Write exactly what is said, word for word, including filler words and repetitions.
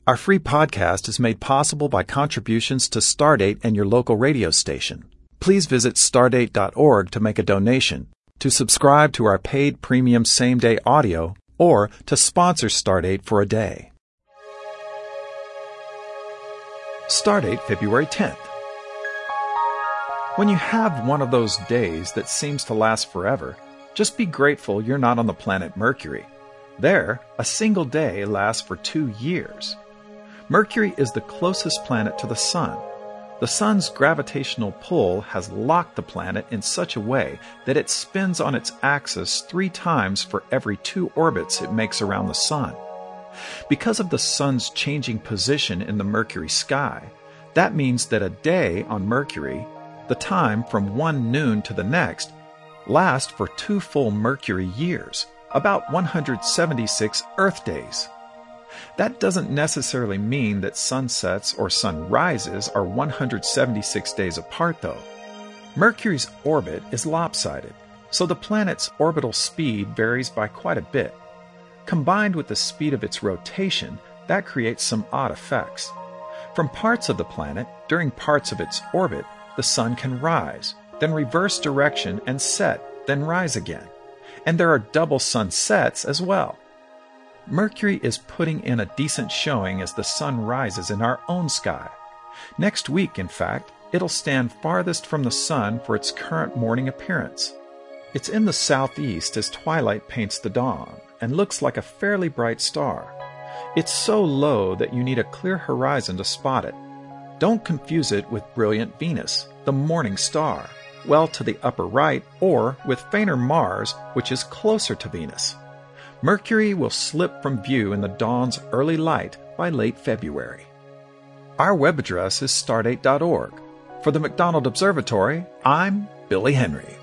Our free podcast is made possible by contributions to Stardate and your local radio station. Please visit stardate dot org to make a donation, to subscribe to our paid premium same-day audio, or to sponsor Stardate for a day. Stardate, February tenth. When you have one of those days that seems to last forever, just be grateful you're not on the planet Mercury. There, a single day lasts for two years. Mercury is the closest planet to the Sun. The Sun's gravitational pull has locked the planet in such a way that it spins on its axis three times for every two orbits it makes around the Sun. Because of the Sun's changing position in the Mercury sky, that means that a day on Mercury, the time from one noon to the next, lasts for two full Mercury years, about one hundred seventy-six Earth days. That doesn't necessarily mean that sunsets or sunrises are one hundred seventy-six days apart, though. Mercury's orbit is lopsided, so the planet's orbital speed varies by quite a bit. Combined with the speed of its rotation, that creates some odd effects. From parts of the planet, during parts of its orbit, the Sun can rise, then reverse direction and set, then rise again. And there are double sunsets as well. Mercury is putting in a decent showing as the Sun rises in our own sky. Next week, in fact, it'll stand farthest from the Sun for its current morning appearance. It's in the southeast as twilight paints the dawn, and looks like a fairly bright star. It's so low that you need a clear horizon to spot it. Don't confuse it with brilliant Venus, the morning star, well to the upper right, or with fainter Mars, which is closer to Venus. Mercury will slip from view in the dawn's early light by late February. Our web address is stardate dot org. For the McDonald Observatory, I'm Billy Henry.